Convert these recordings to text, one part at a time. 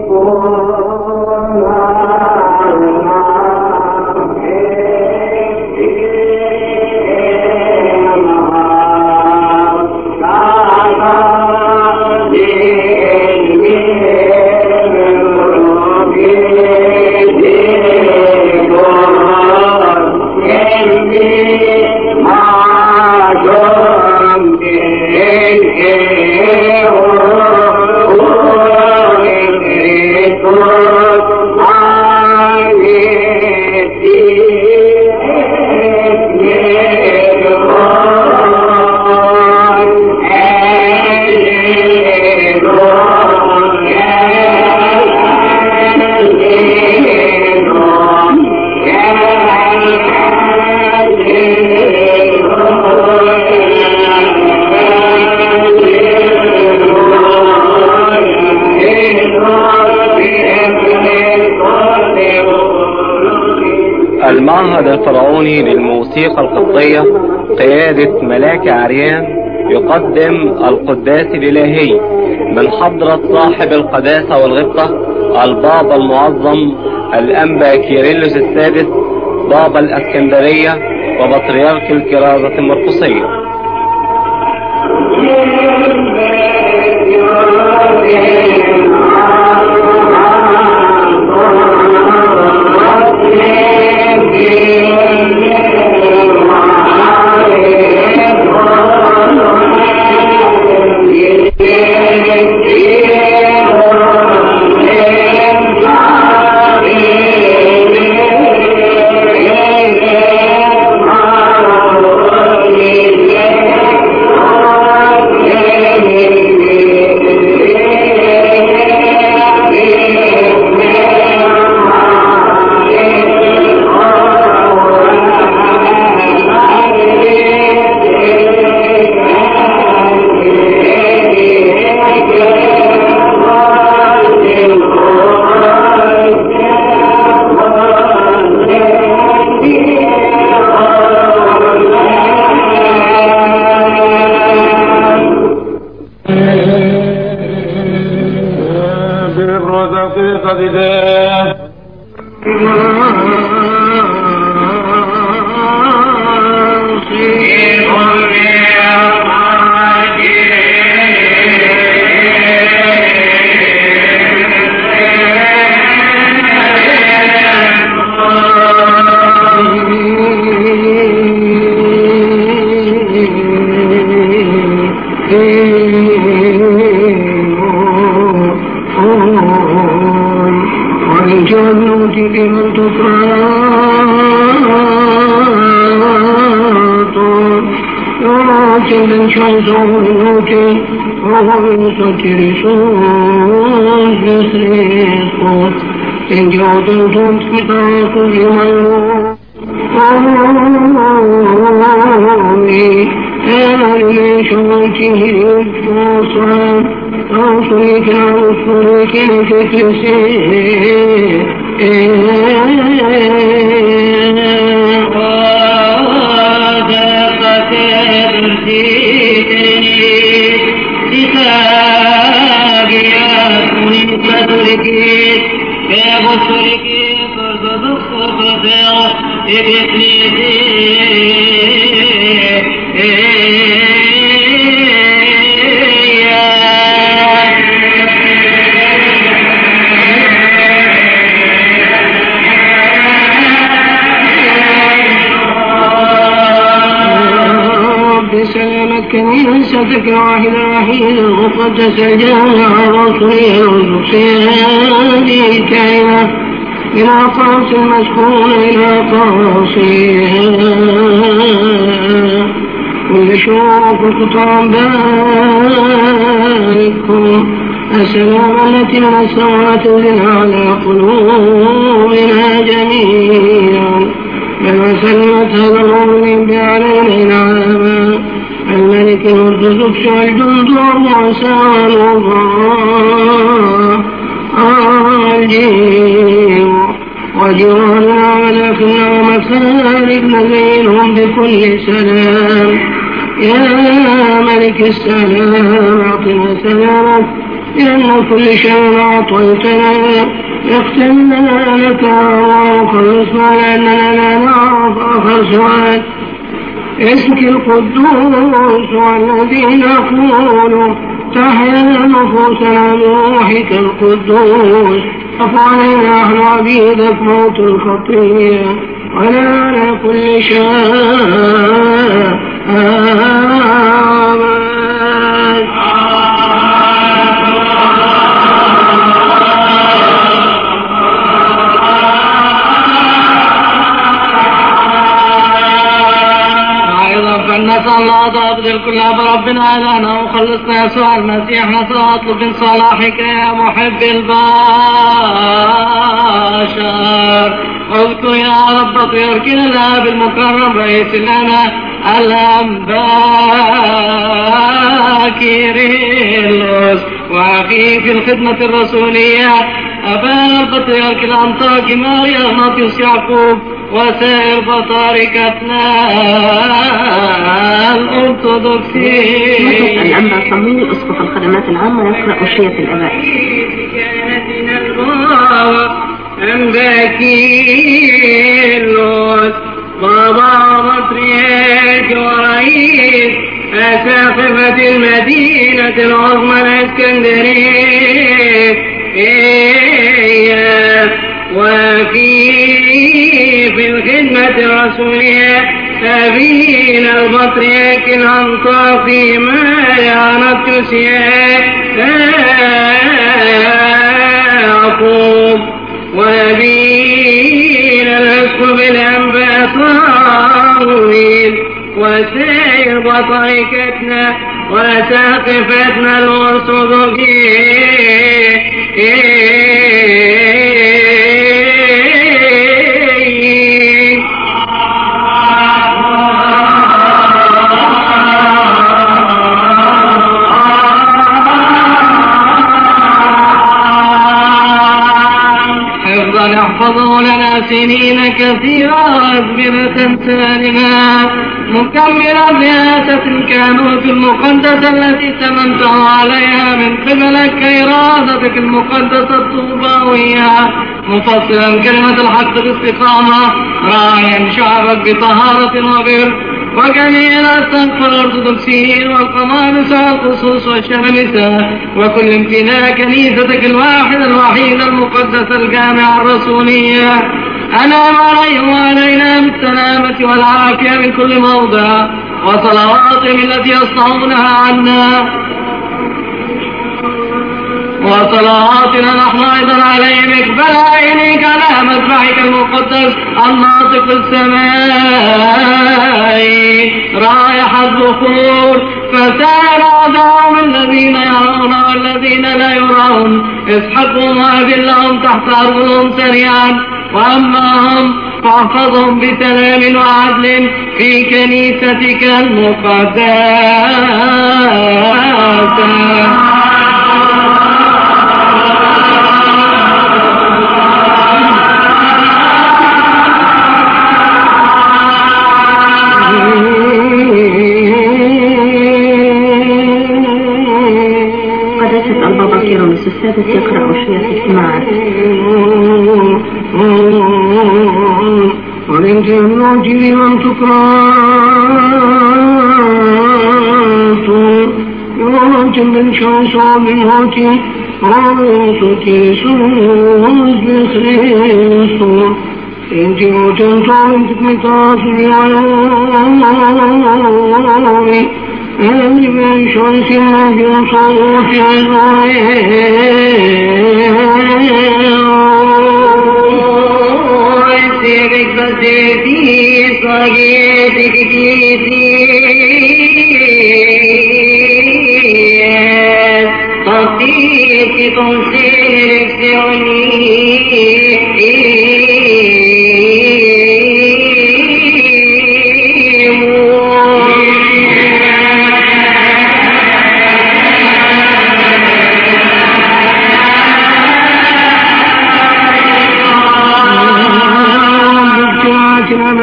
المعهد الفرعوني للموسيقى القبطية قيادة ملاك عريان يقدم القداس الإلهي من حضرة صاحب القداسة والغبطة البابا المعظم الأنبا كيرلس السادس بابا الإسكندرية وبطريرك الكرازة المرقسية. كنيستك الواحدة المقدس الجامع الرسولية هذه الكائنة من أقاصي المسكون إلى أقاصيها والشوق القطام باركم السلام التي من السماوات على قلوبنا جميعا بما سلمت هذا المؤمن بعلينا نعما الملك القدوس الجند والرسال الله الجيم وجيراننا ولكننا ومخارجنا زينهم بكل سلام يا ملك السلام اعطنا سلامك لأن كل شيء أعطيتنا يختمنا لك وخلصنا لأننا لا نعرف آخر سؤال اسمك القدوس والذي نقول تحيا نفوسنا بروحك القدوس اعف علينا نحن عبيدك موت الخطية ولا على كل شيء آمين. نسأل الله تقدر كلها بربنا إلهنا وخلصنا يسوع المسيح نسأل أطلب من صلاحك يا محب البشر اذكر يا رب طيركنا الآب المكرم رئيس لنا الأنباكيريلوس وأخيه في الخدمة الرسولية أبانا البطريرك الأنطاكي ماريا أغناطيوس يعقوب وسائر بطاركتنا الأرثوذكسية. الأنبا صمويل أسقف الخدمات العامة يقرأ أشية الآباء. أنباكيلوس بابا بطريرك ورئيس أساقفة المدينة العظمى الإسكندرية وفي الخدمة الرسولية أبينا البطريرك الأنطاكي ماريا أغناطيوس يعقوب وأبينا الأسقف الأنبا صمويل وسائر بطريركتنا وأساقفتنا الأرثوذكسية. احفظه لنا سنين كثيرة أزمنة سالمة مكملة رئاسة الكهنوت المقدسة التي تممته عليها من قبلك كإرادتك المقدسة الطوباوية مفصلا كلمة الحق باستقامة راعيا شعبك بطهارة وبر وجميع الأسقف الأرثوذكسيين والقمامسة والقصوص والشمامسة وكل امتلاء كنيستك الواحدة الوحيدة المقدسة الجامعة الرسولية أنعم عليهم وعلينا بالسلامة والعافية من كل موضع وصلواتهم التي يصنعونها عنا وصلواتنا نحن أيضا عليهم اقبل عينيك على مذبحك المقدس الناطق السمائي رائحة البخور فسائر أعداءهم الذين يرون والذين لا يرون اسحقهم وأذلهم تحت أرجلهم سريعا وأما هم فاحفظهم بسلام وعدل في كنيستك المقدسة. السادس يقرأ أشياء الاجتماعات. ومن الموجب من تكرات يوم من شمس ومن هوتي ومن سوز بخريصور إنت وتنطور انت متاصل وعلومي أمر من شمس في صوت سيرك بسيتي صغيرك جيتي طفيك تنسيرك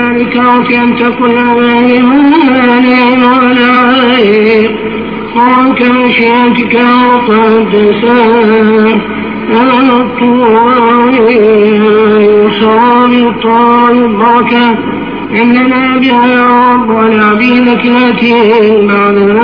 أن تكون غير مانع ولا عيب وأنك كمشيئتك وقدسان الطوال يسرى بالطال البركة إننا بها يا رب ولعبيدك التي بعدنا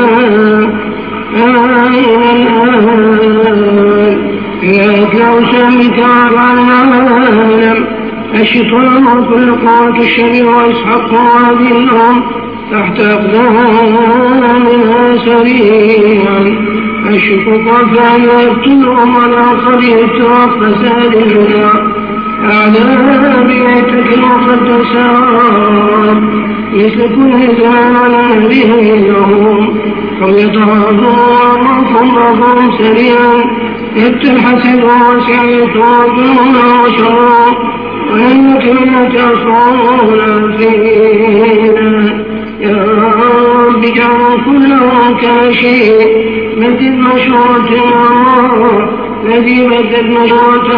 الآن إليك أسامك وعلم الشيطان وكل قوة الشرير وإسحق وهذه الأرض تحت أقدامنا سريعا الشكوك فأن يبتلهم على قرية فساد الهدى أعلى بيتك المقدسات مثل كل زمان على نبيهم فليتعرضوا ومعكم بعضهم سريعا يبتل حسد وسعيته دون وشرا وإنك من تصعون فينا يا رب اجعل كله كشيء مثل مشروط الله الذي مثل مشروط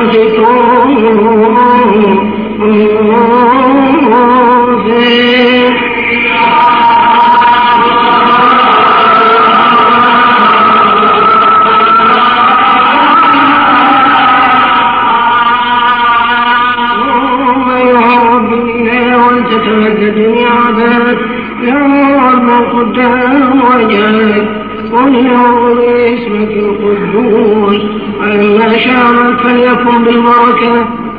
تتمدد عباد يا رب قدام وجهك وليعظم اسمك القدوس ولما شاء فليكن بالبركة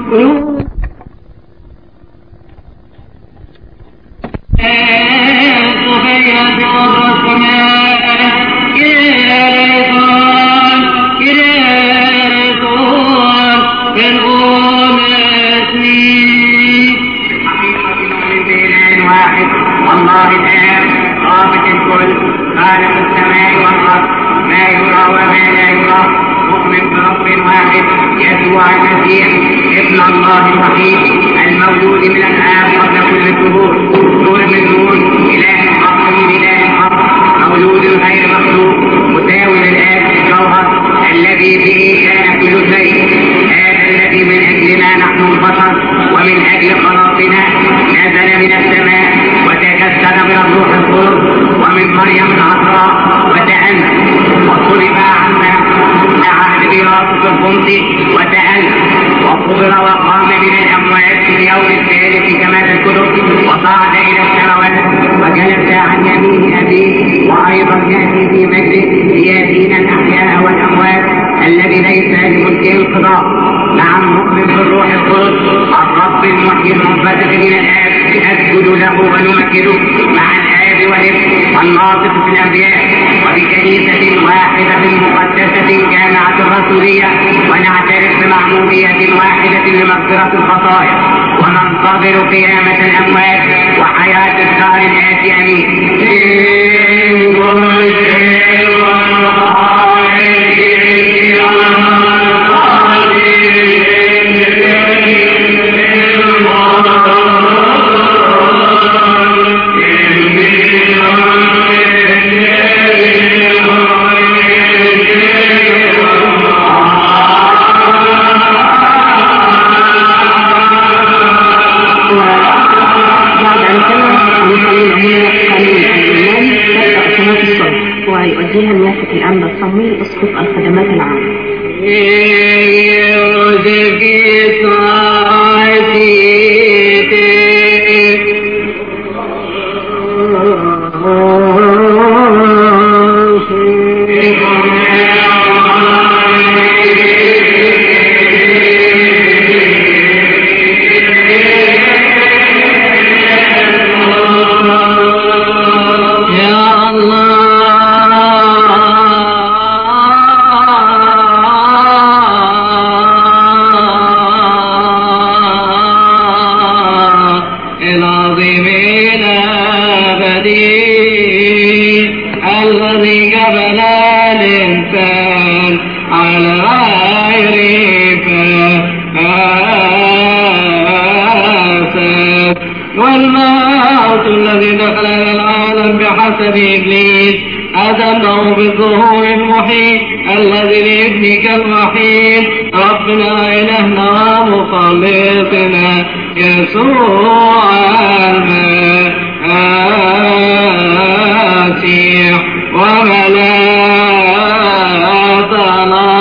المولود من الآب قبل كل الدهور نور من نور إله حق من إله حق مولود غير مخلوق مساوي للآب في الجوهر الذي به كان كل شيء هذا الذي من أجلنا نحن البشر ومن أجل خلاصنا نزل من السماء وتجسد من الروح القدس ومن مريم العذراء وتأنى وصلب عنا عهد بيلاطس القمصي وتأنى وقبر وقام من الأموات في اليوم الثالث كما في الكتب وصعد إلى السماوات وجلس عن يمين أبيه وأيضا يأتي في مجده ليأتينا الأحياء والأموات الذي ليس لملكه القضاء مع المؤمن بالروح القدس الرب المحيي المنبثق من الآب نسجد له ونمجده مع الآب والابن والناطق في الأنبياء وبكنيسة واحدة مقدسة جامعة الرسولية ونعترف بمعمودية واحدة لمغفرة الخطايا وننتظر قيامة الأموات وحياة الدار الآتي آمين. ويؤديها النافذ الأمن الصميم أسقف الخدمات العامة. إبليس أذنه بالظهور المحيط الذي لابنك الوحيد ربنا إلهنا ومخلصنا يسوع المسيح وملائكته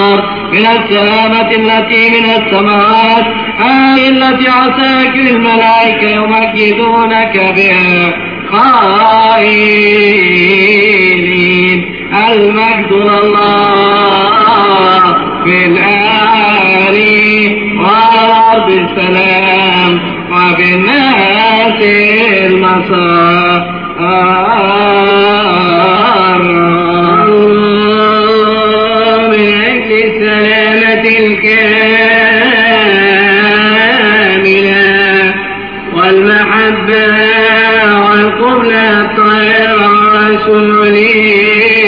من السلامة التي من السماوات، هذه التي عساكر الملائكة يمجدونك بها قائلين المجد لله في الآل وعلى الأرض السلام وفي الناس المسار. من أجل السلامة الكاملة والمحبة والقبلة الطاهرة والسنة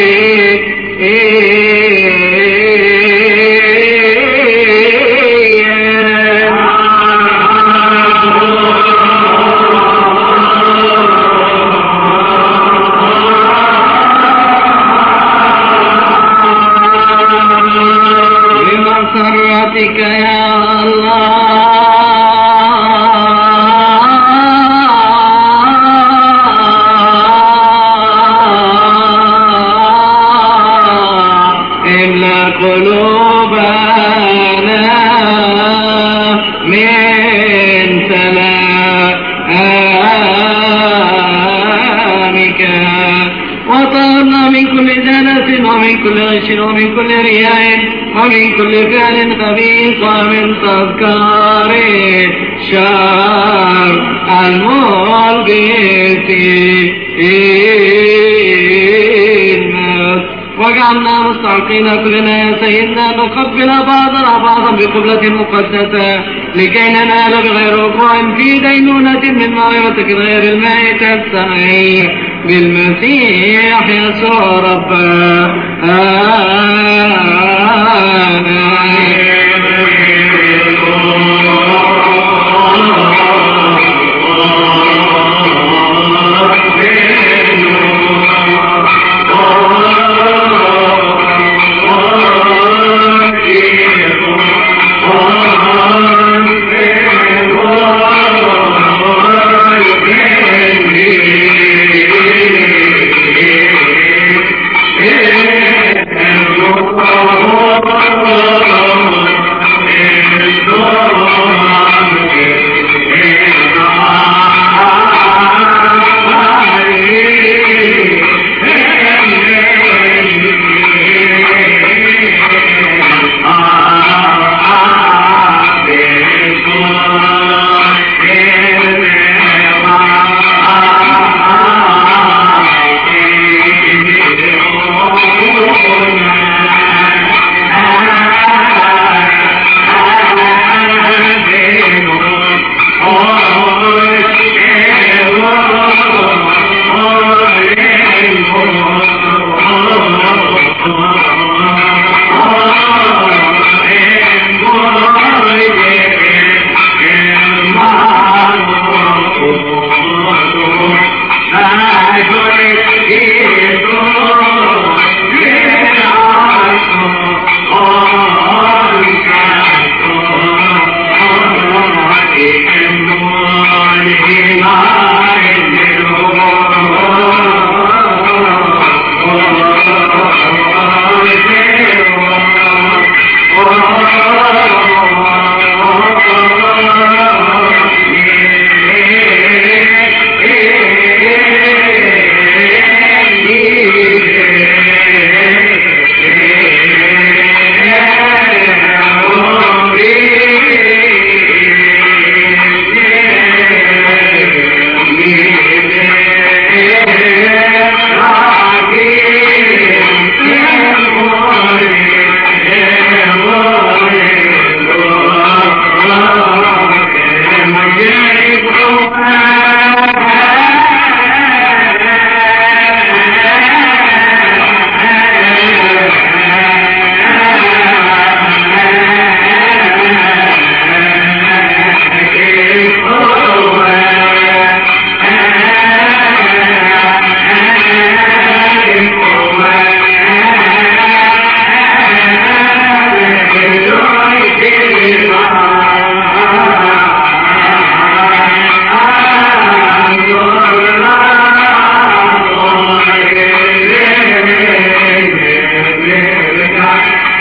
بمسرتك يا قلوبنا من سلامك وطهرنا من كل دنس ومن كل غش ومن كل رياء ومن كل فعل خبيث ومن تذكار شر الملك وجعلنا مستحقين كلنا يا سيدنا نقبل بعضنا بعضا بقبلة مقدسة لكي ننال بغير وقوع في دينونة من معرفتك غير الميت السمعي بالمسيح يسوع ربنا.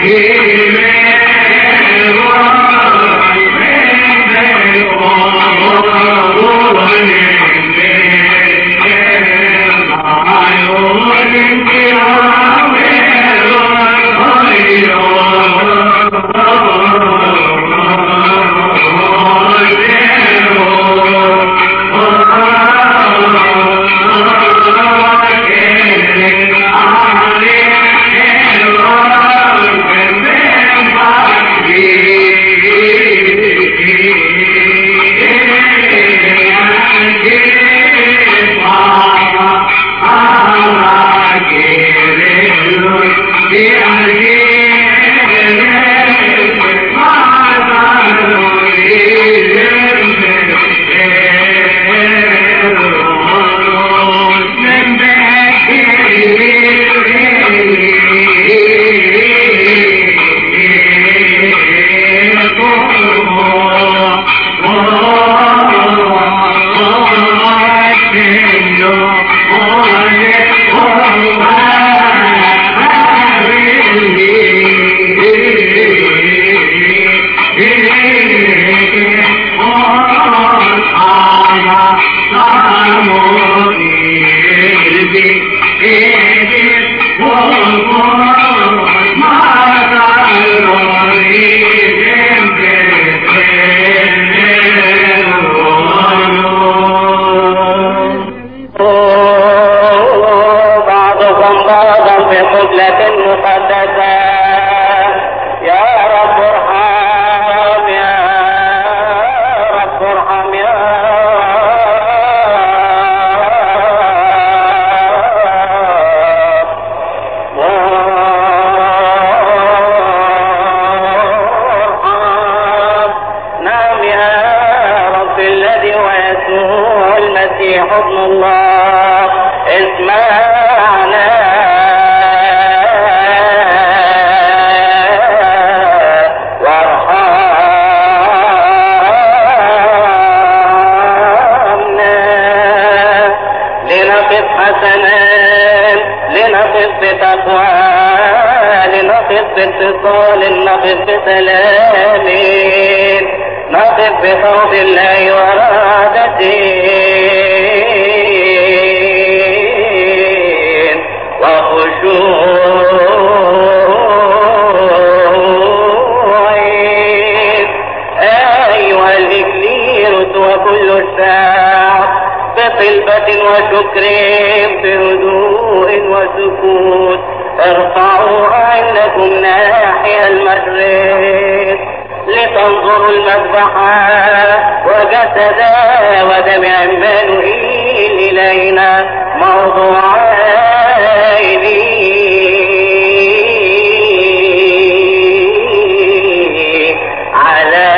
باتصال نقف بسلام نقف بخوف الله ورعدته وخشوع أيها الإكليروس وكل الشعب بطلبة وشكر بهدوء وسكوت ارفعوا أعينكم ناحية المشرق لتنظروا المذبحة وجسدا ودم عمانوئيل إلينا موضوعين على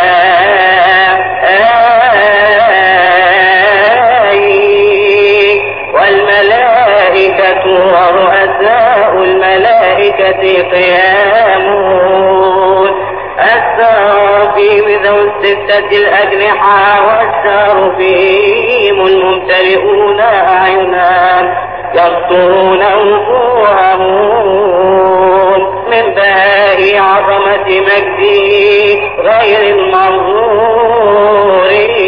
والملائكة ورؤساء الملائكة قيامون السرافيم ذو الستة الأجنحة والسرافيم الممتلئون أعينا يبصرون وجوههم من بهاء عظمة مجده غير المنظور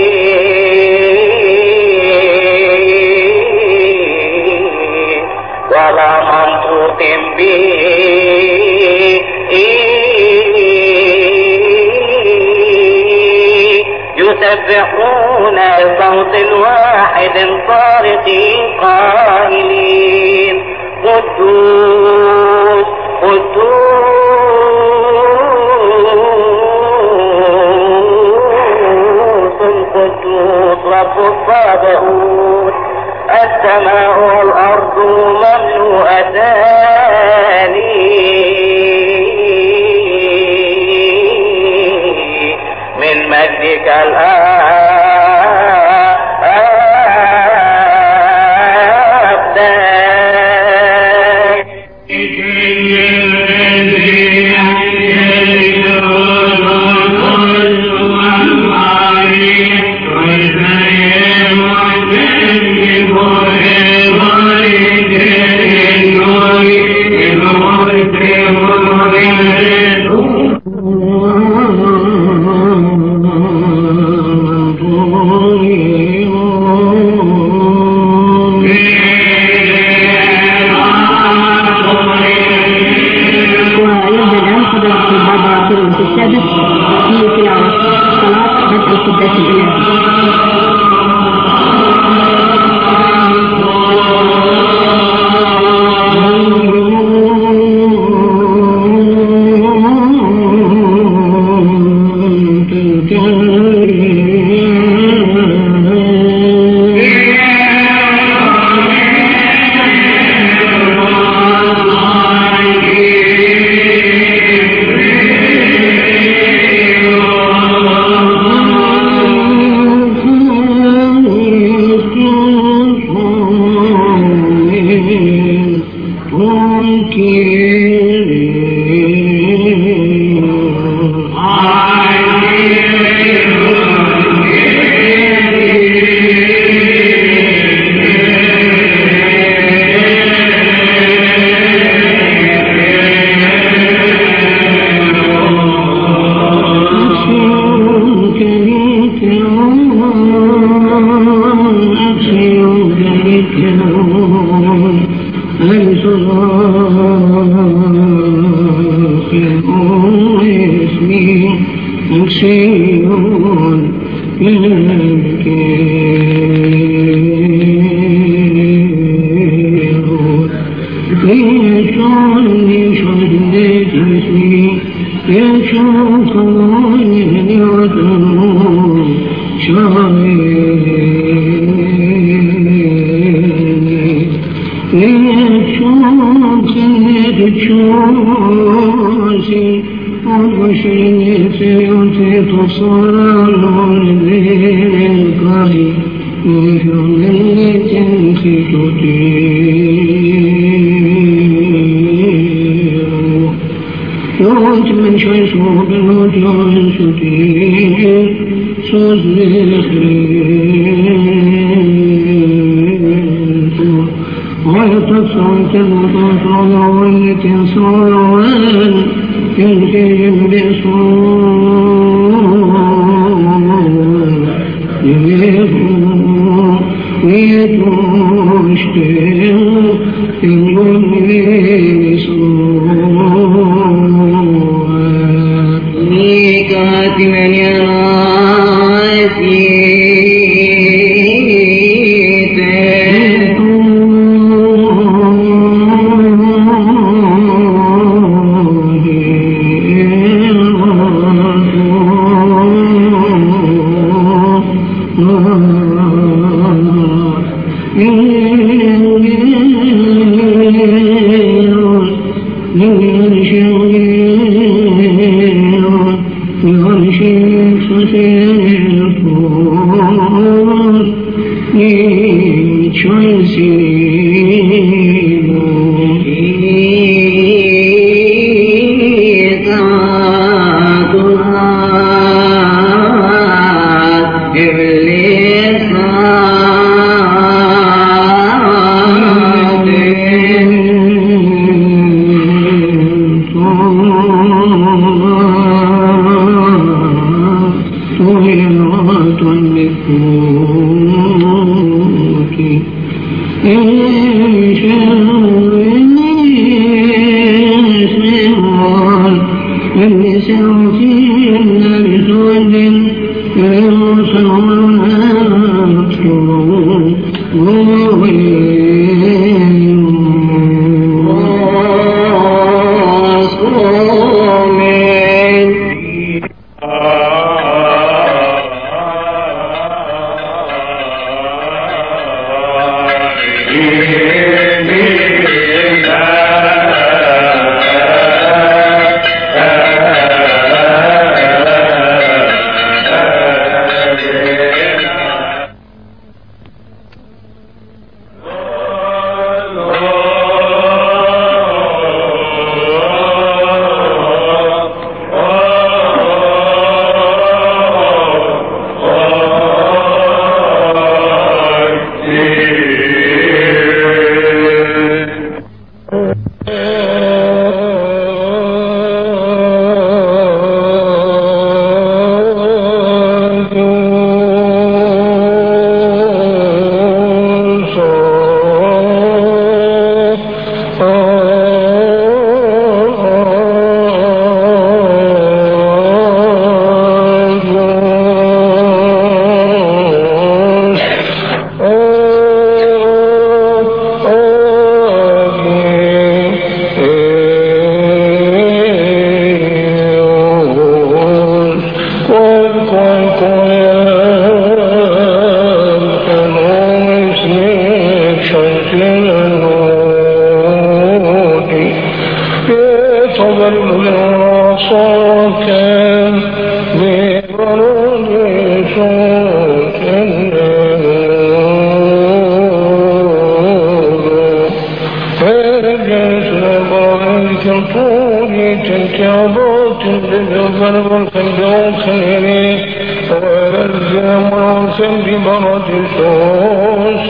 ولا منطوق به يسبحون بصوت واحد صارخ قائلين قدوس قدوس قدوس رب الصابئون السماء والأرض مملوءتان من مجدك الآن السادس في تلاوة صلاة بدء القداس الإلهي. عصاك ببرد صوت كالطول تنكابات بالجبل والخندق خيري والزام والسم ببرد صوت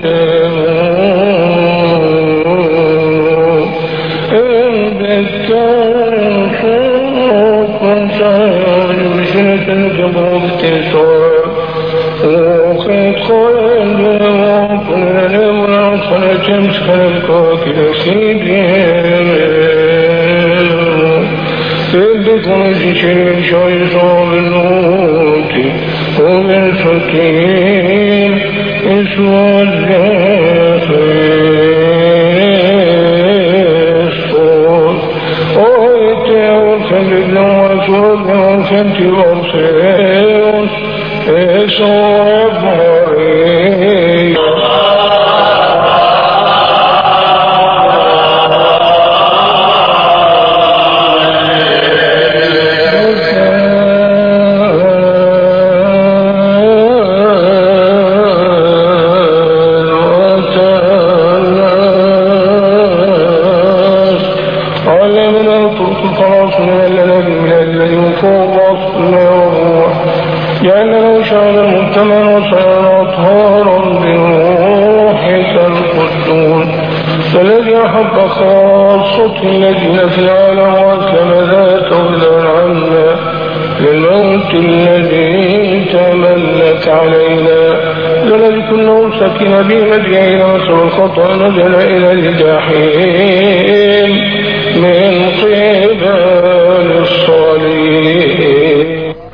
الذين في العالم وكما ذات عنا للموت الذي تملك علينا لنجد كله سكن بمدينة وسوى الخطأ نزل إلى الجحيم من قبل الصليب.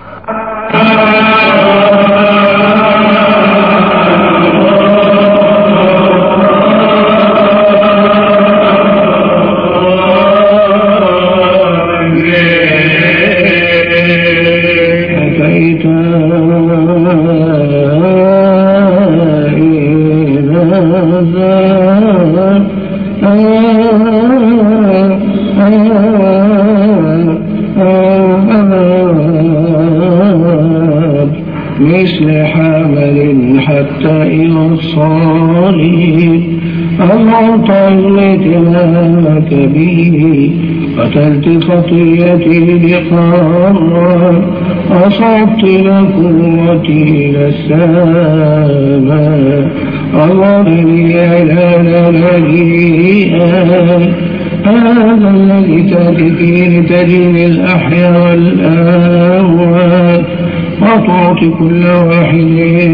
مثل حمل حتى إلى الصالح أمرت التمامك به قتلت خطيتي بقرار أصبت لقوتي إلى السماء أمرني على نبيئا هذا الذي تأتي فيه لتجري الأحياء والأموات وتعطي كل واحد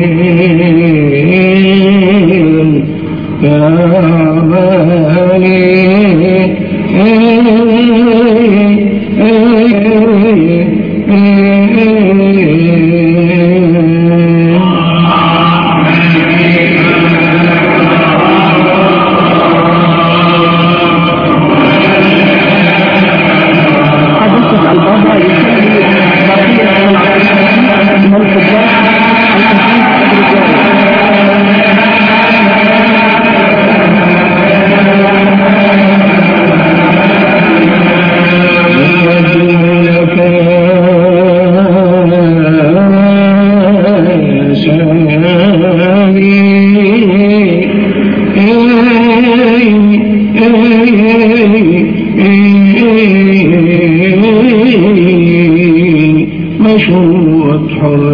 مشروط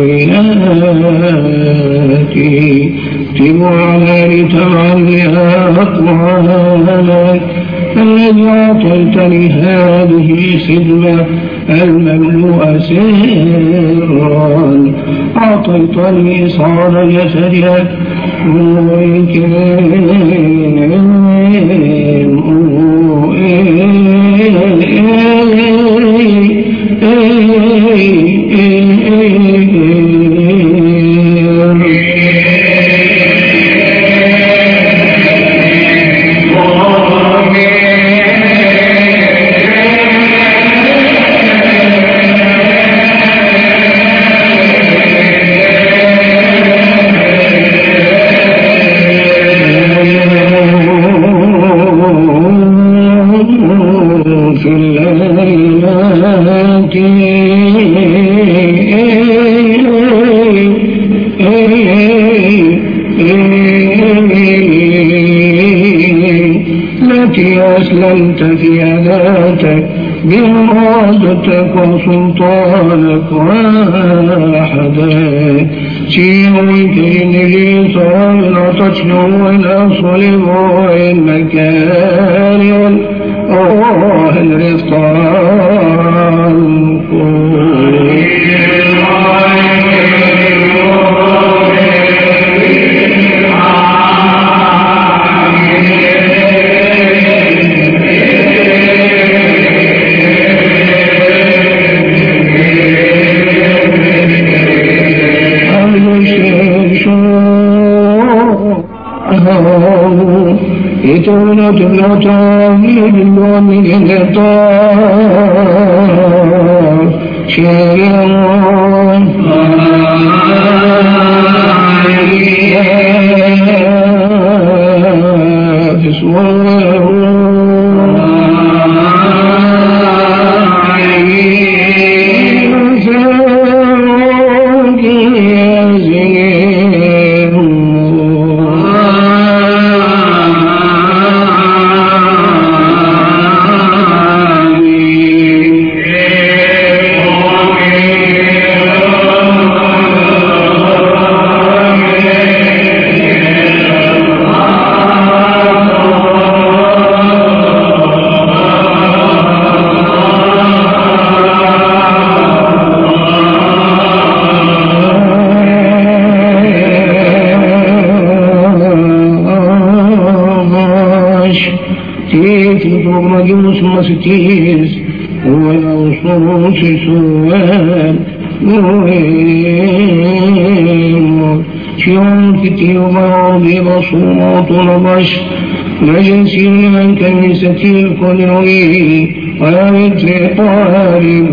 حرياتي تبعنا لتمعلها أقوالك الذي أعطيتني هذه خدمة المملوءة سرا أعطيتني صار جسدك التي أسلمت في ذاتك بإرادتك وسلطانك واحدك سيرك إنجي صار تشنو الأصل والمكان والرفقان يتولى جنة من الغطاء شيئا ستيس والأوصوص سوال مهم شيون كتير مراضي بصومات البشر مجلسي من كنيسة القدري ويمت طالب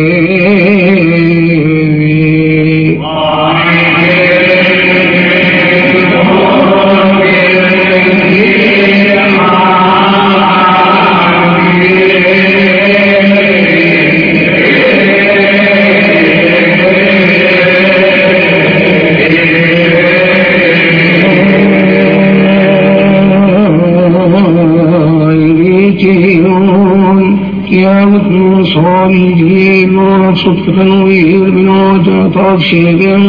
صالحين ورصدك تنوير من وجهة شيئا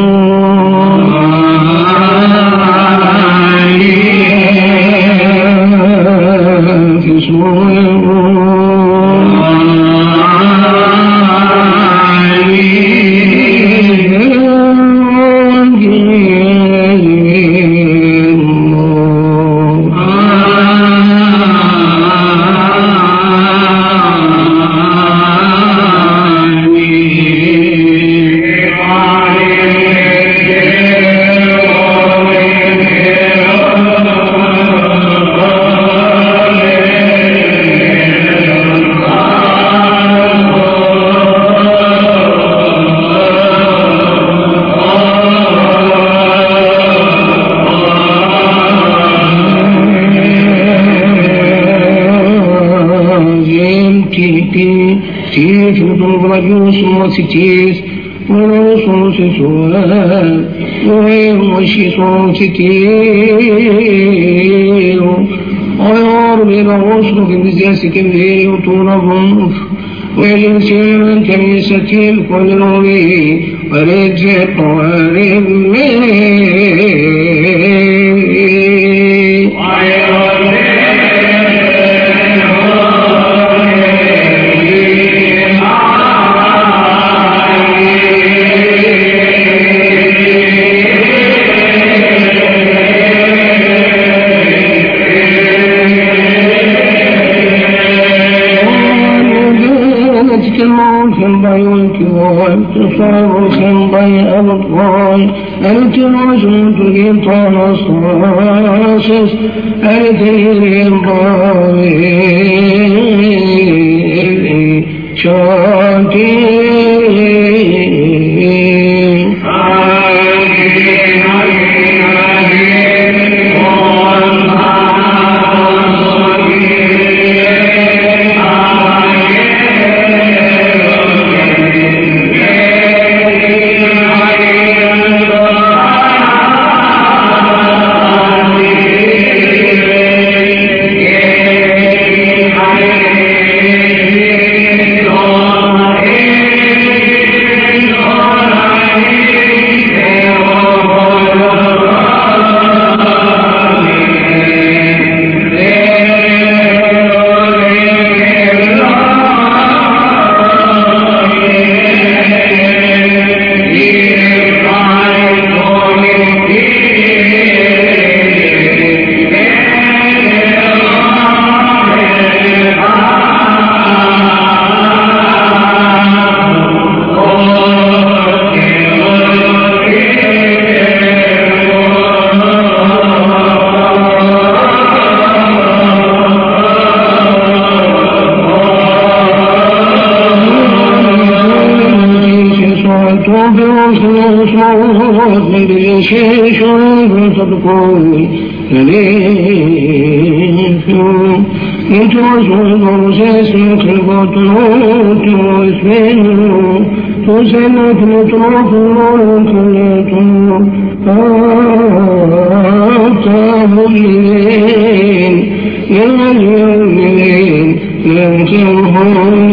في ستيس ونصوص سؤال وشيصوص ستير ويور بلا غصر في بزياس كبير وطول الظنف ويجنسي من كنيسة الكل نوبي ورجع قوارب تصرف ضيء الضال التماجم تجيطان الصاصص التير الضال شاكي توفي وصلت من بالشيش وتذكرني نليفهم انت وصول وسيسمك البطنوت واسمينه تسلك لطرف وكلتهم فاتهم لين يومين ينكرهم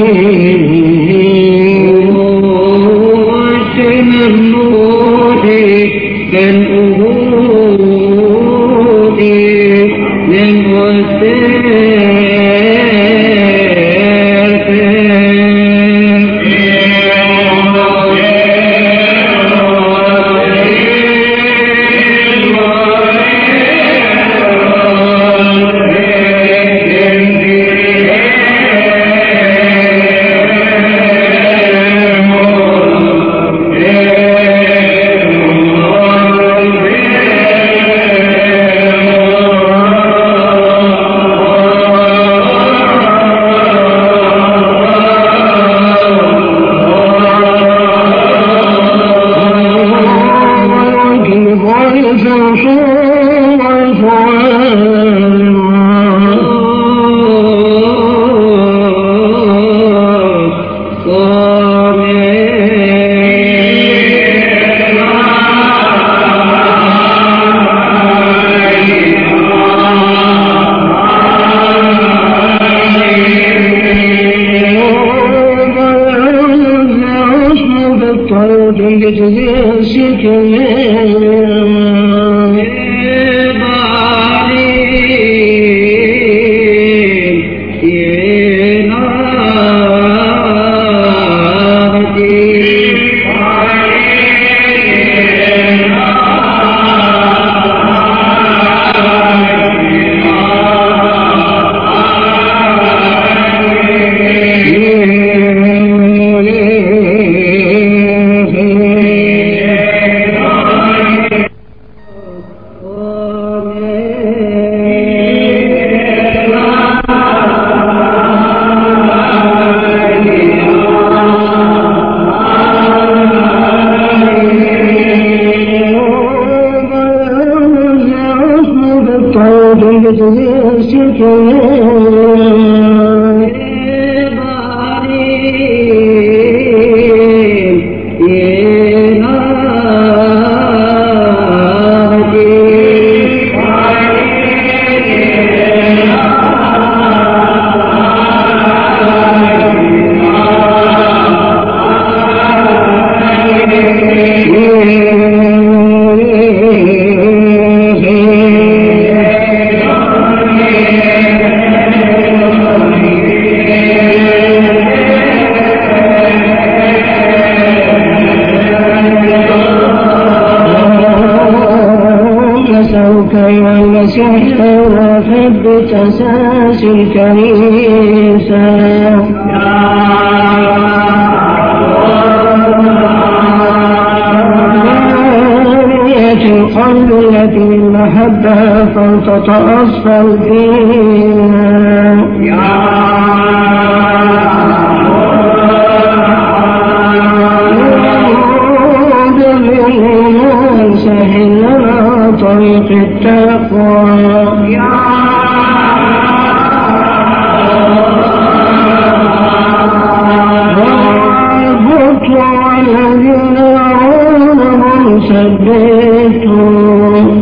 أساس الكنيسة القلب التي المحبة فلتتأصل فيها سهل لنا طريق التقوى والذين يرونهم ثبتوا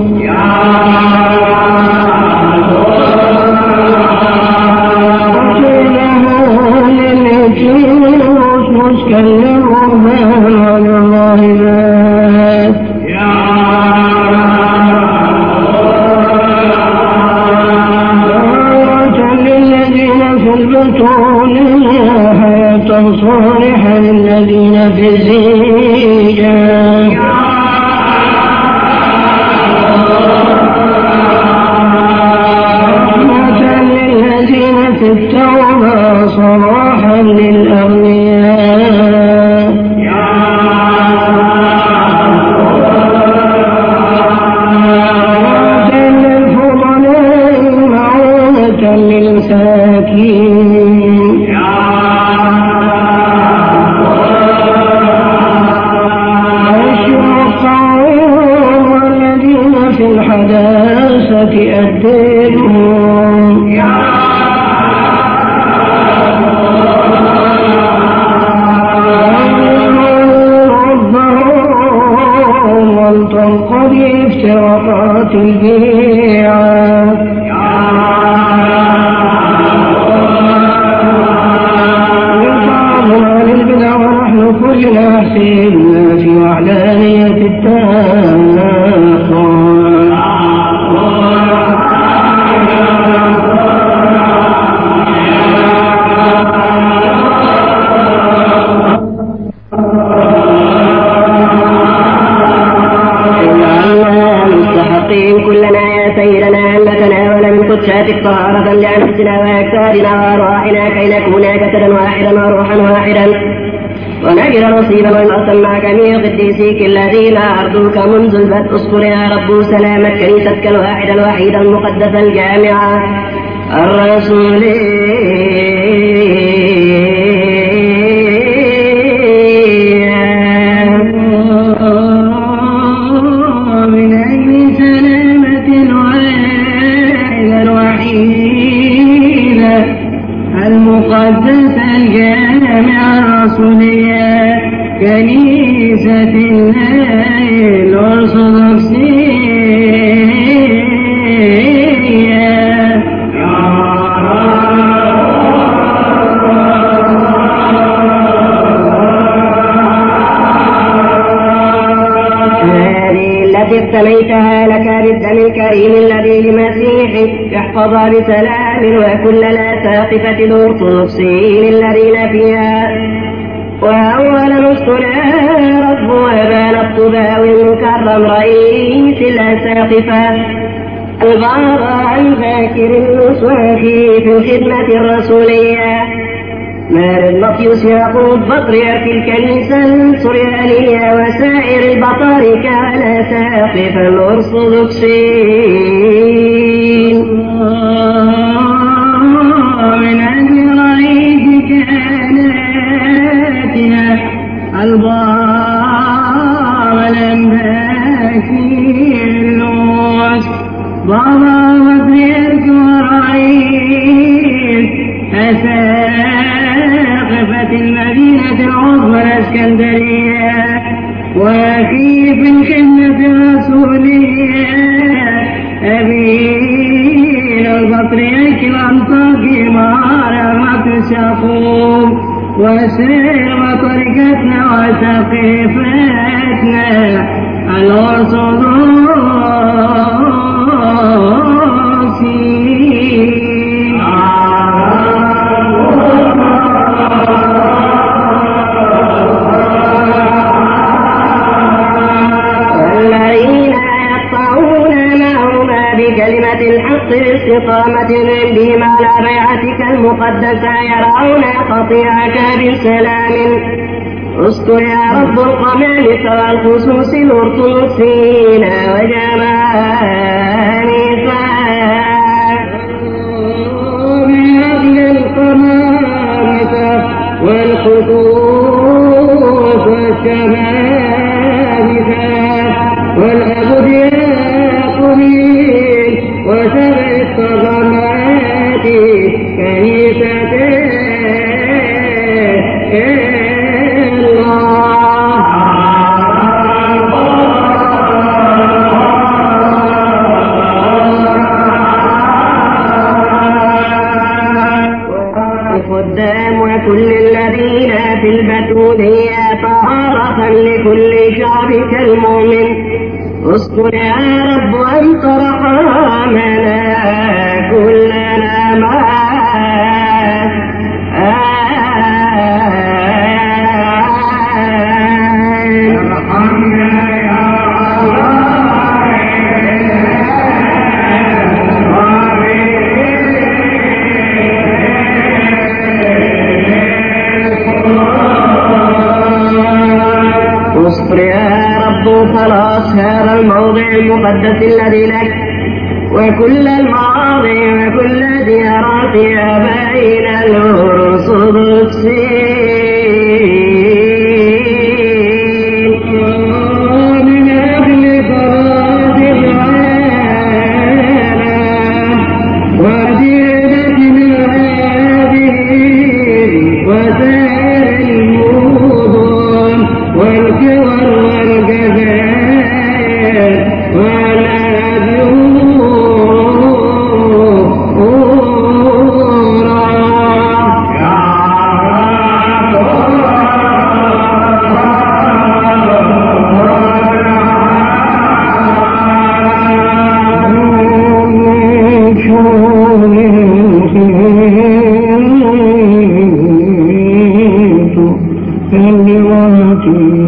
وكلهم لليتيم مسكلهم على الله ذات للذين في البطون حياة صالحة للذين في الزيجان رحمة للذين في التوبة صلاحا للأغنياء للمساكين افتراقات البيعة. وصعبنا للبدع ونحن كلنا حسيبنا في وحدانية التامة. طهارة لأنفسنا وأجسادنا وأرواحنا كي نكون جسدا واحدا وروحا واحدا ونجد نصيبا ونقصا مع جميع قديسيك الذين أرضوك منذ البدء. اذكر يا رب سلامة كنيستك الواحدة الوحيدة المقدسة الجامعة الرسولية من أجل سلامة الواحدة الوحيدة المقدسة الجامعة الرسولية كنيسة الله الأرثوذكسية. ابتليتها لك بالدم الكريم الذي لمسيحك يحفظها بسلام وكل الأساقفة الأرثوذكسيين الذين فيها. وأولا اذكر يا رب وأبان الطباوي المكرم رئيس الأساقفة البابا الباكر المسواكي في الخدمة الرسولية مارد مطيوس يعقوب بطريرك الكنيسة السريانية وسائر البطاركة والأساقفة الأرثوذكسيين. من أجل رئيس كهناتها البابا الأنباكي اللوس بابا بطريرك ورئيس أساقفة المدينة العظمى الإسكندرية وأخي في الخدمة الرسولية أمين البطريرك الأنطاكي مارس يعقوب وسائر بطريقتنا وسقيفتنا الأرثوذكسيين. الحق باستقامة بهم على بيعتك المقدسة يرعون قطيعك بسلام. اذكر يا رب القمامسة والخصوص الأرثوذكسيين وجماعتها من أجل القمامسة والخصوص والشمامسة والأبدياقين وسبع الصدمات كنيسة الخدام وكل الذين في البتولية طهارة لكل شعبك المؤمن. اذكر يا رب أنت رحمنا كلنا معا اصبر يا رب خلاص هذا الموضع المقدس الذي لك وكل الماضي وكل ديارات آبائنا الأرثوذكسيين من أجل فراد العالم ودينتنا هذه وسائر المدن والكور والجزائر اللواتي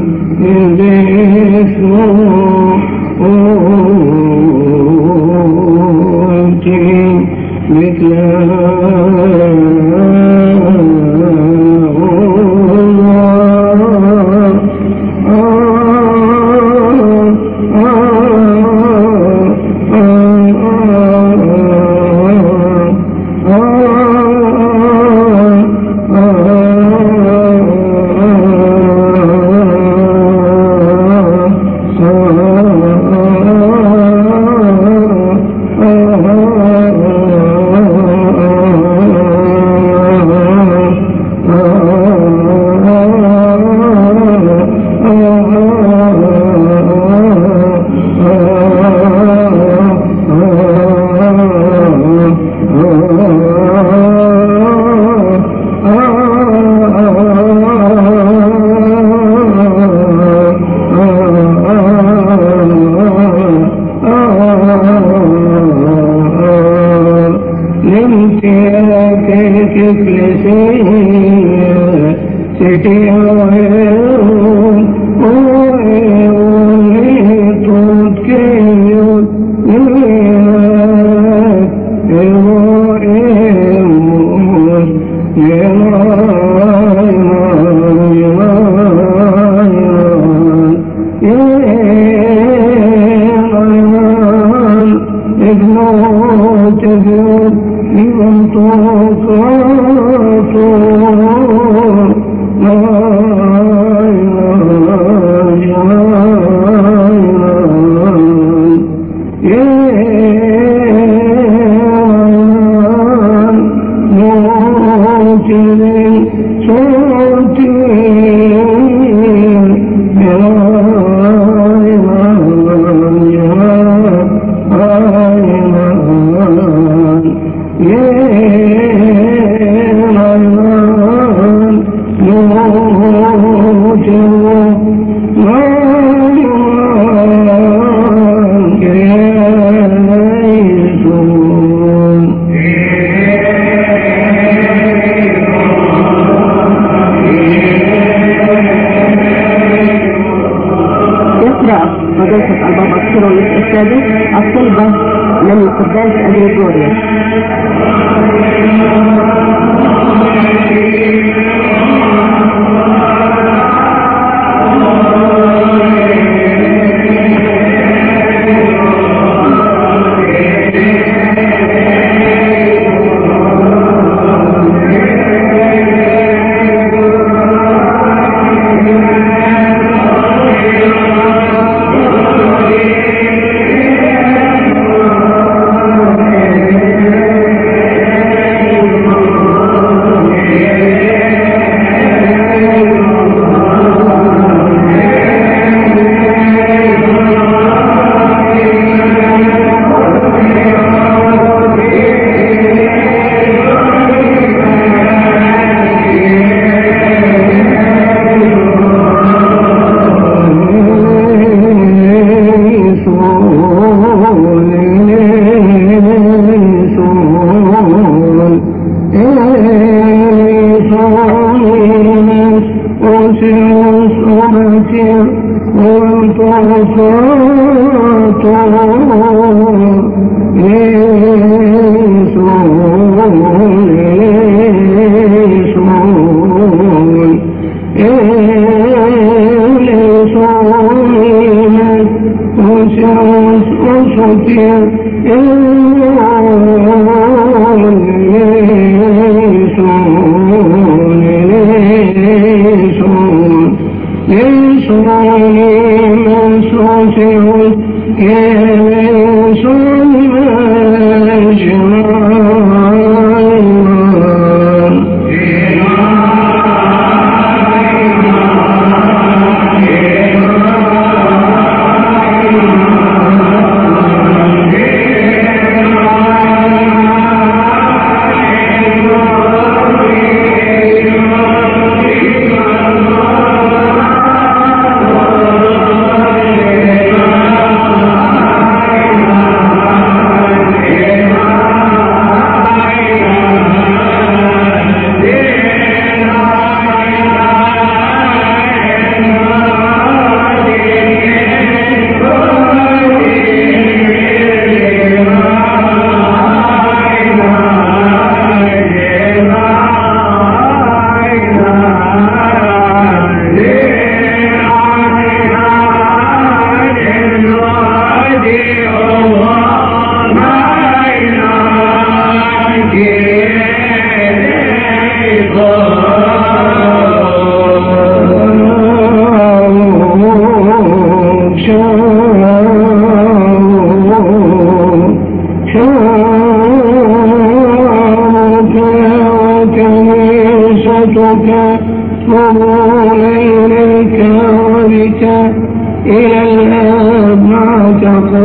يرجعون إليك وبك إلى الآب معك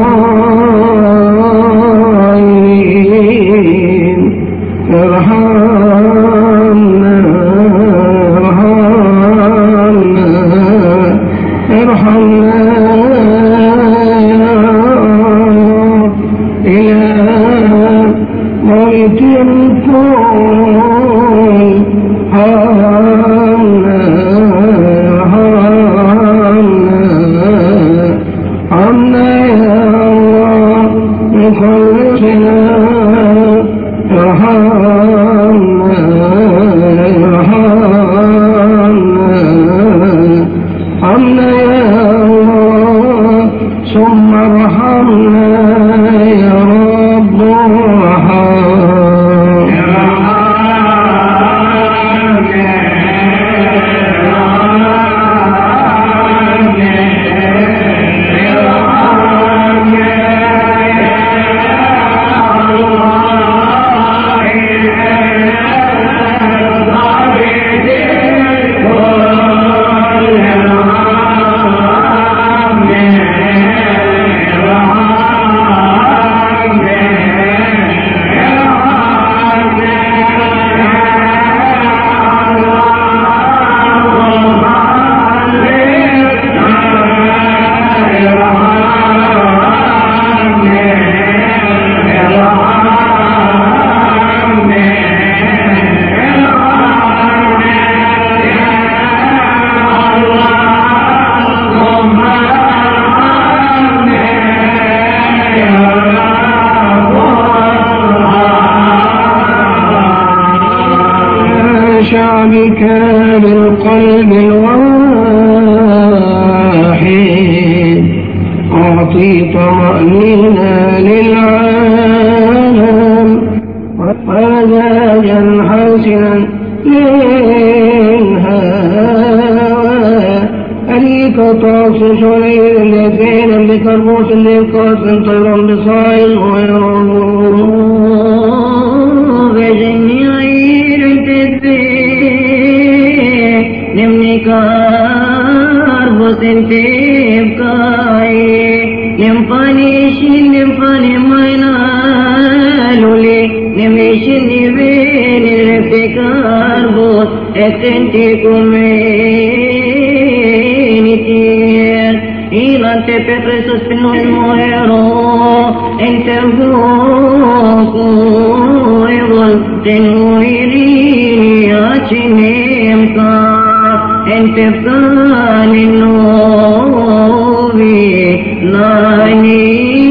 قائلين ارحمنا ارحمنا إلى موت الكون عنا يا الله مخلصنا ارحمنا عنا يا الله ثم ارحمنا يا رب شعبك بالقلب الواحد أعطي طمأنينة للعالم ومزاجا حسنا منها أليك طاصص الذين بكربوس لقاس طيرا بصائل ويرون بجميع كاربوس تبقاي نمفاني مينالولي نمشني بين الكاربوس اتنتكم مينتين إيمان تبقسس بنو المهيرو انت بوكو يظل تنويري ياتنمكا انت بقال النوبي ناني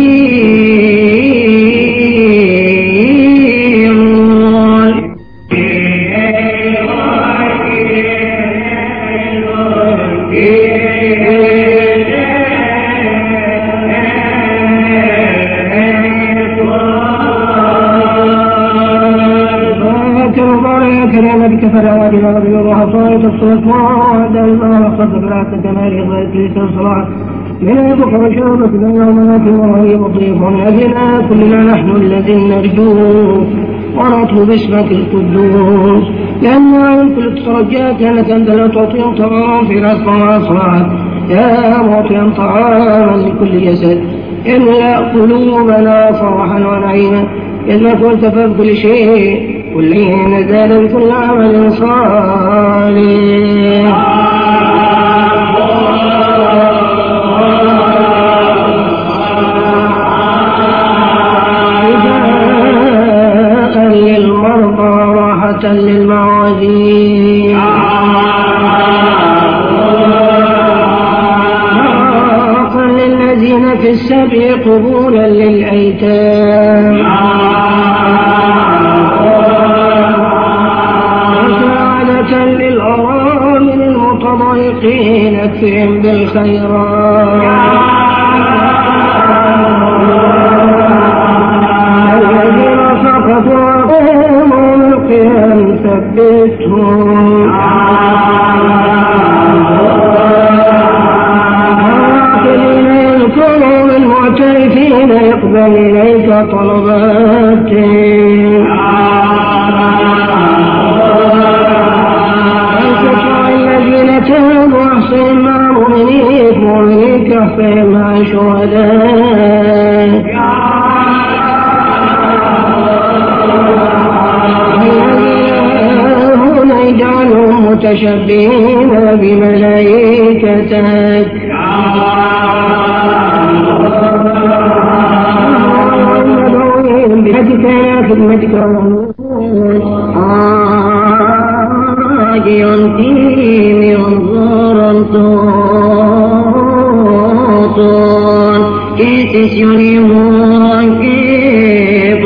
كلامك فلا ولا بيضها صائد الصوت وعد الله خطب لا تكمل غير الصلاة من بكرة شربة اليومات وهي مضيف أجنا كلنا نحن الذين نرجوه ونطلب اسمك القدوس لأن عن كل الترجات أنك أنت لا تعطي طعام في رزق وأصلاح يا معطي طعاما لكل جسد إلا قلوبنا فرحا ونعيما إذا كنت فوق كل شيء كل حين زال بكل عمل صالح للمرضى راحة للمعوذين راحة للذين في السبع قبولا للأيتام للأرامل المتضايقين اكفهم بالخيرات الذين سقطوا وقاموا القيام ثبتهم عاقلين يذكروا المعترفين يقبل إليك طلباتهم الذين كهفهم مع شهداء الذين اجعلهم متشبهين بملائكتك بحجك يا خدمتك راجع فيه منظورا صوتون كيس يريمون كيف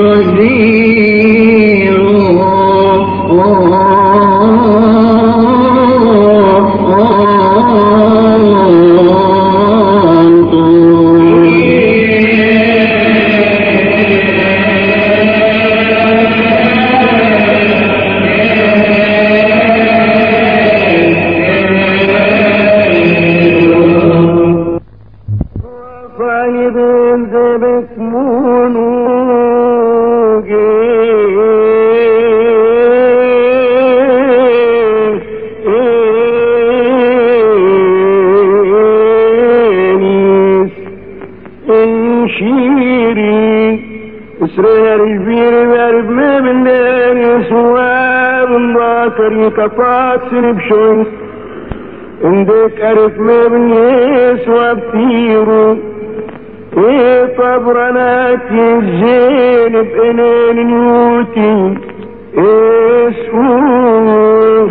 سرب شويس عندك أرث ما بنيس وابتيرو ايه طبرنا تجين بإنين نيوتي ايه سواب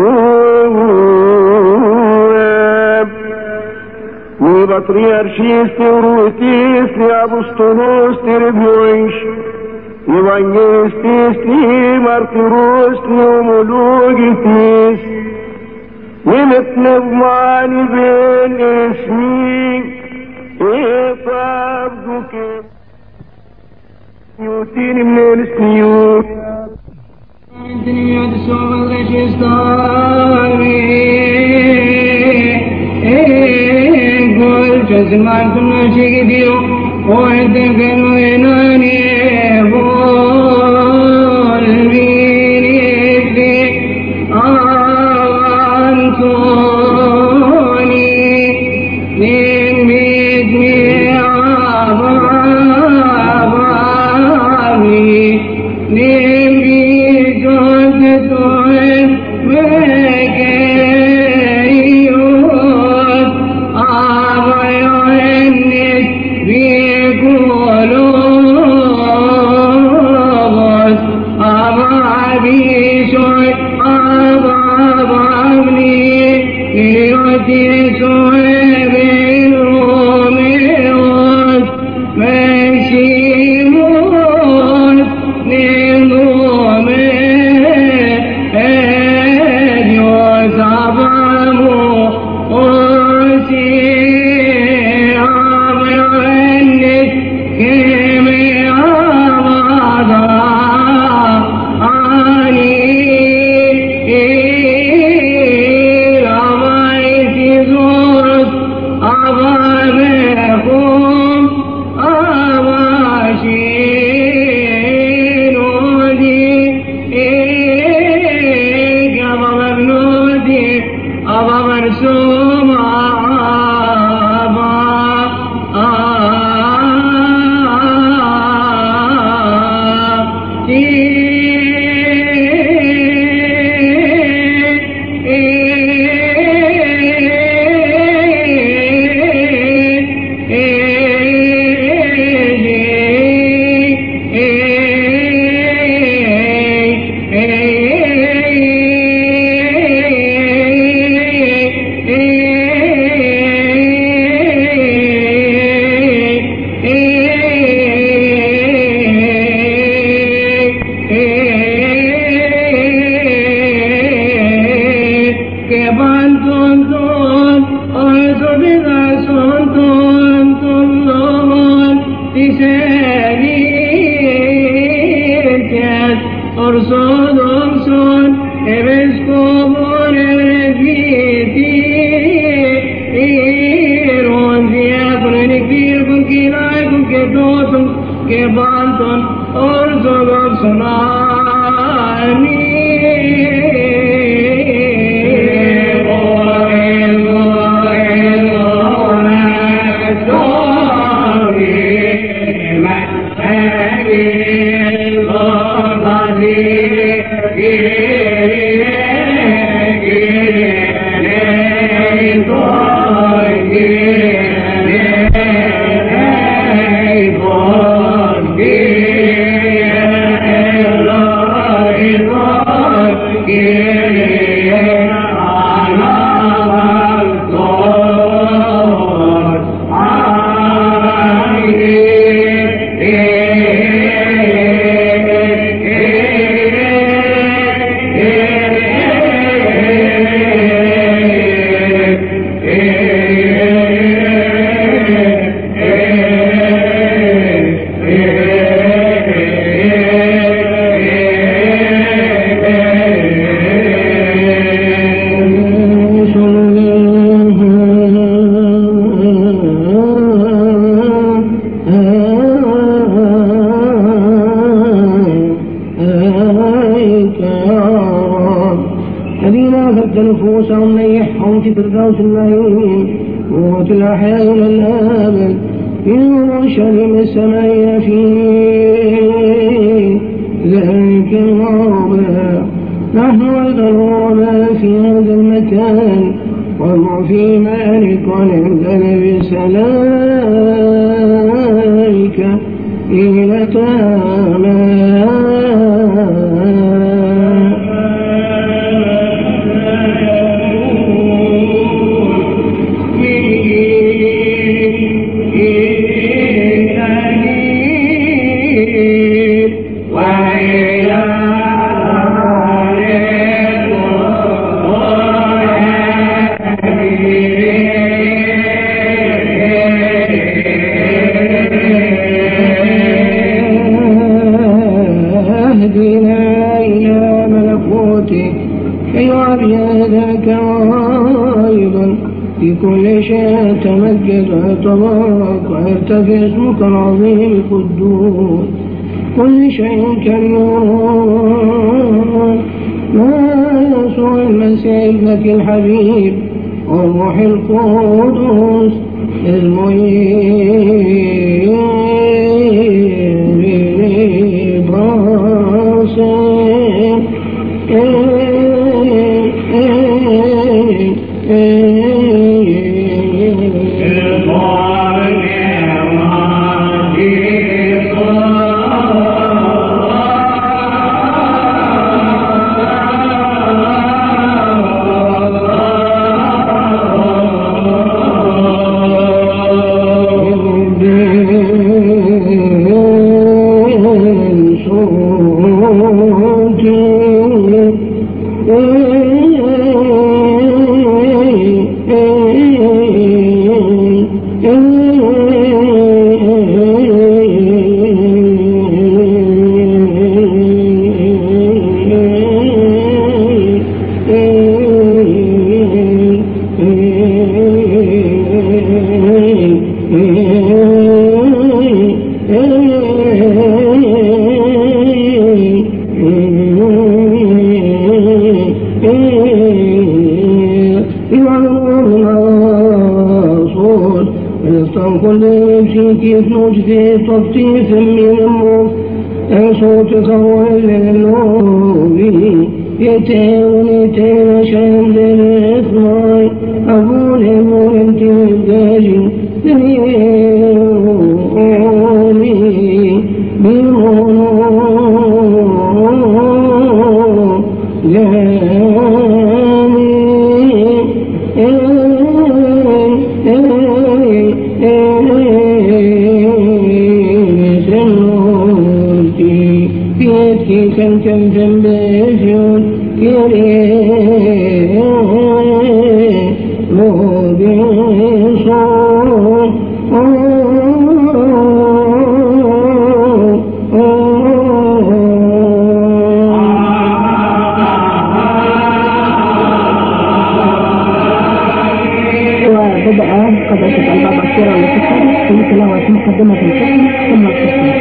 وبطري أرشيس تروتيس يا بسطنوس تربيوش يبانيس تيسني مرتروسني وملوجتيس يمتنبماني بين اسمي يطابدك يوتيني من السنيوت انتني يد سوغ الرشيستاني قول جزمان كنا شكديو وعندك الويناني نفوسهم نيحهم في فردوس النعيم وقوت الأحياء إلى الآبد في شرم السماء في ذلك الغرباء نحن الغرباء في هذا المكان والله في مالك عندنا بسلامك إلى تمام في كل شيء تمجد ويتبارك ويرتفع اسمك العظيم القدوس كل شيء كالنور ما يسوع المسيح ابنك الحبيب والروح القدس المعين براسم في تطيف من الموت صوتك هو الذي يتاوني تنشان للإثمار أقول أنت الداجي تنيوني بمنور كم جنبيشون كريم مبيشون وبدأ قداسة البابا السورة والتفسير في تلاوة مقدمة الفهم ثم التفسير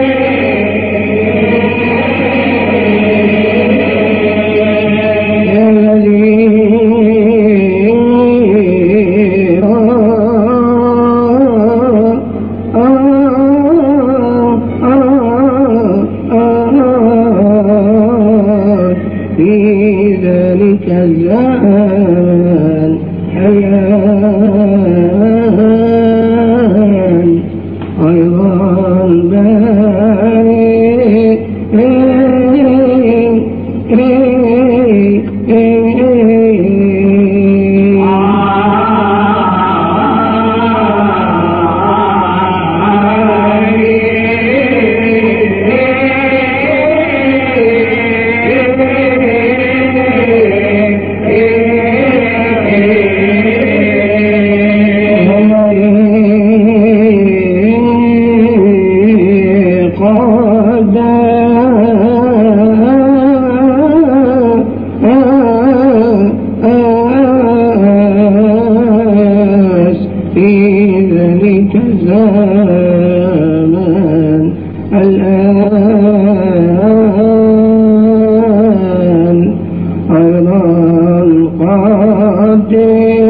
في ذلك الزمان حياة الزمان الآن أيضا قد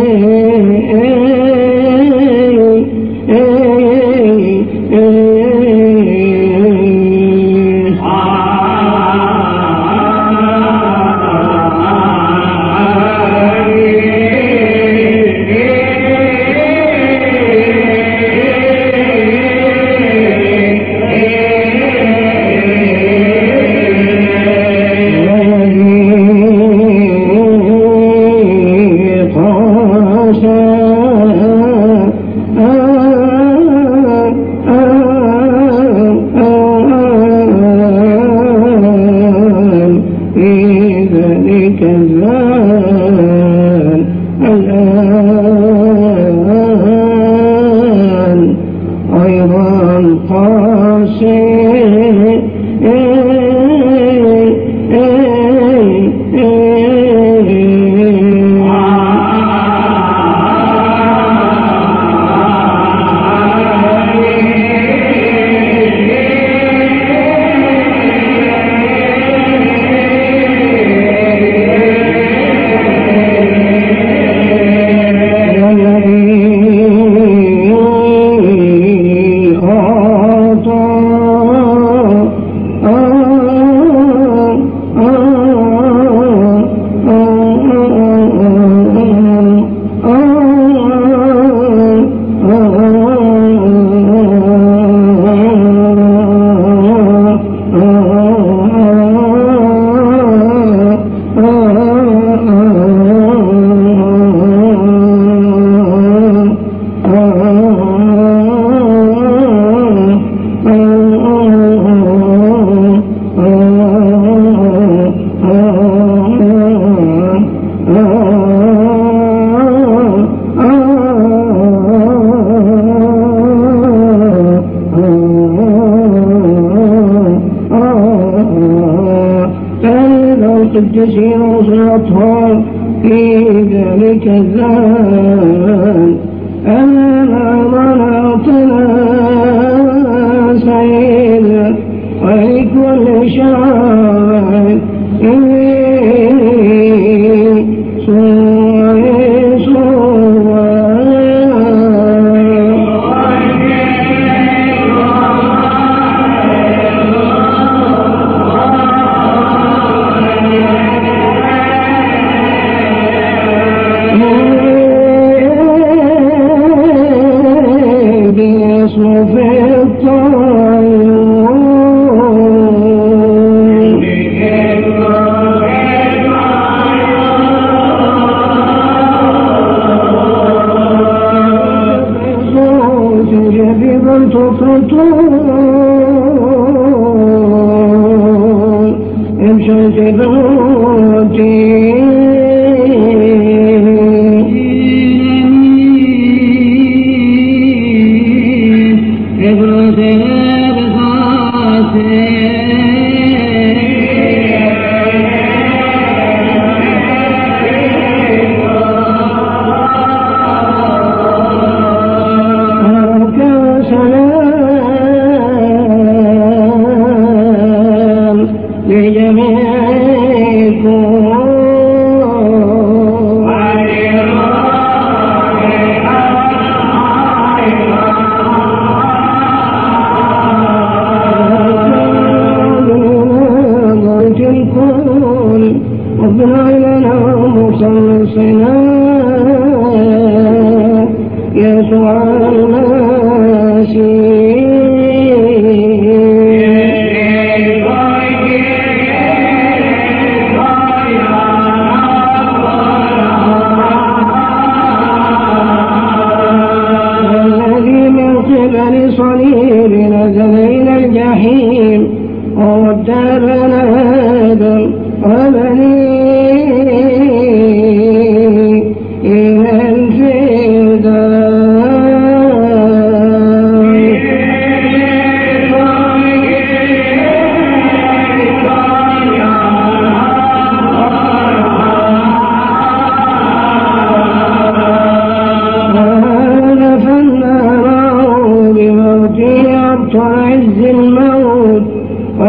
القديسين وصلتهم في ذلك الزمان أمام مناطنا سيدا ولكل شعب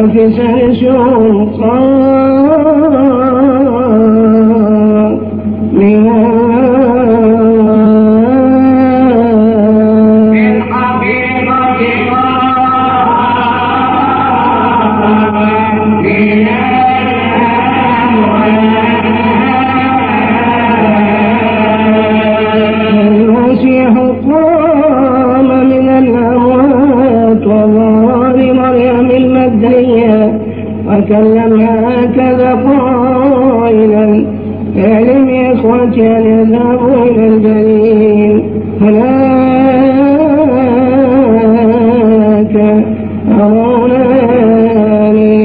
في سهل وكلمها هكذا قائلا اعلم يا اخوتي ان يذهبوا الى الجليل هناك أروناني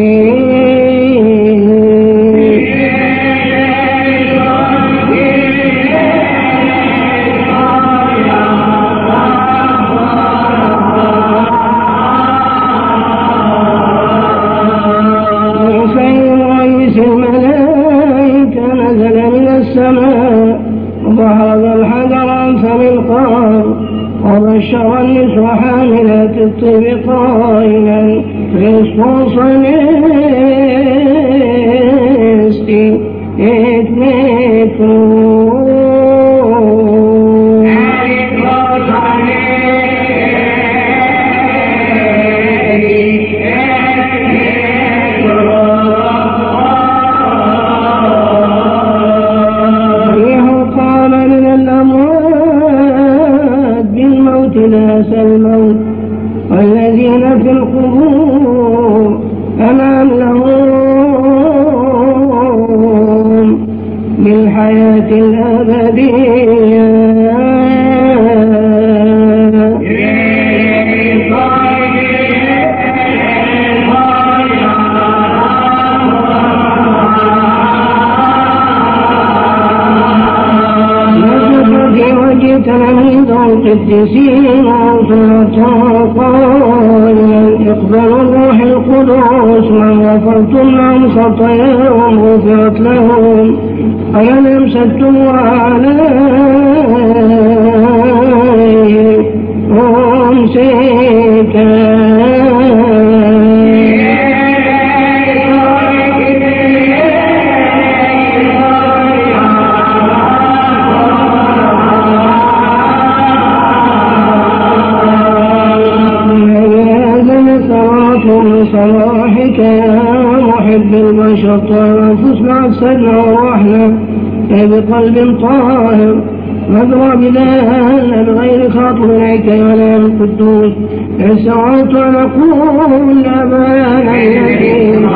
وهذا الحجر عن فم القار وبشر النسوة حاملات الطيب قائلا رصوص نستي الموت والذين في القبور أمان لهم بالحياة الأبدية تلاميذ القديسين وصلة قائلا اقبلوا الروح القدس من غفرتم لهم خطاياهم غفرت لهم ألم امسكتم عليهم أمسكا صلاحك يا محب البشر أنفسنا أجسادنا وروحنا بقلب طاهر مدرى بلاهنا بغير خاطر إليك ولا القدوس استطعت أن أقول أبانا الذين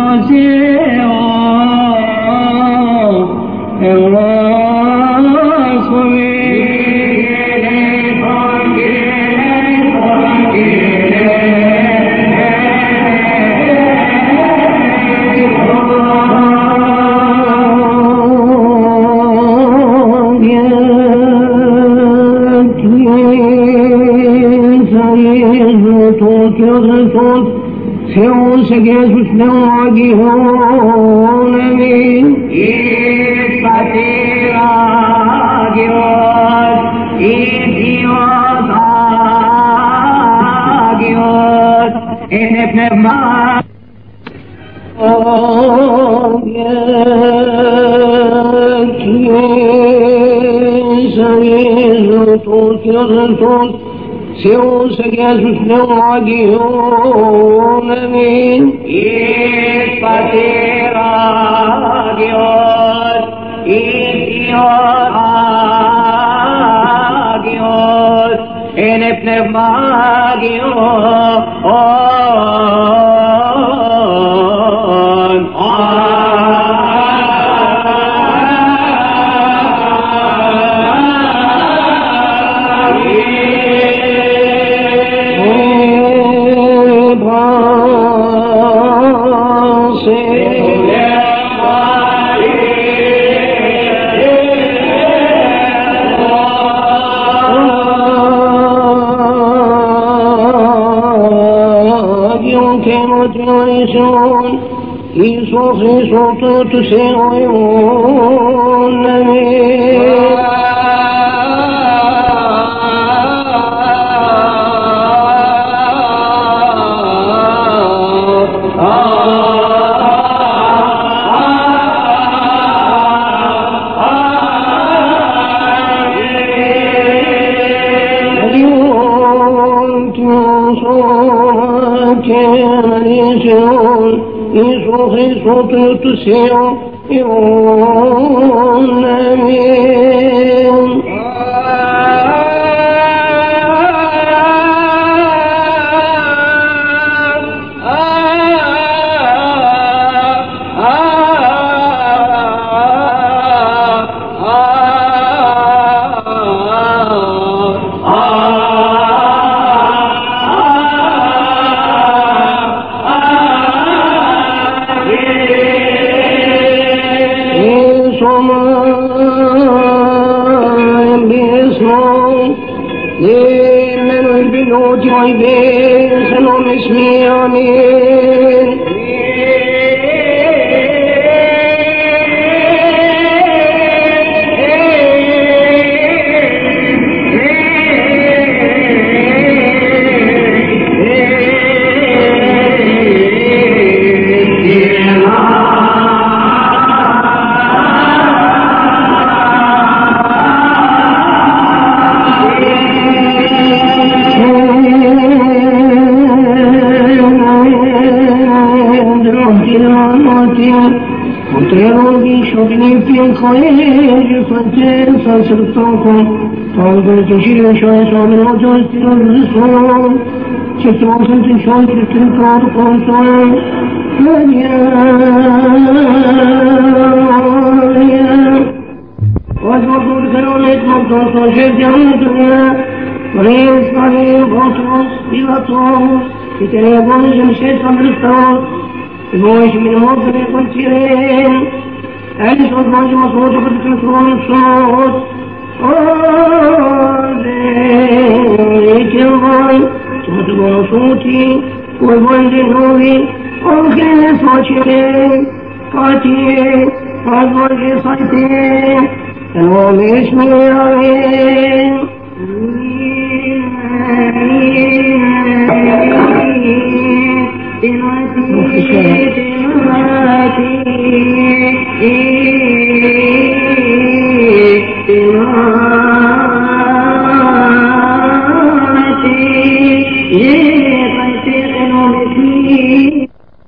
Allah Jesús neoagion, amin. Agios, Dios agios, en pneuma. Seus Jesús neoagion, amin. Agios, Dios en tu seon, amin. Tu seon, amin. Amin.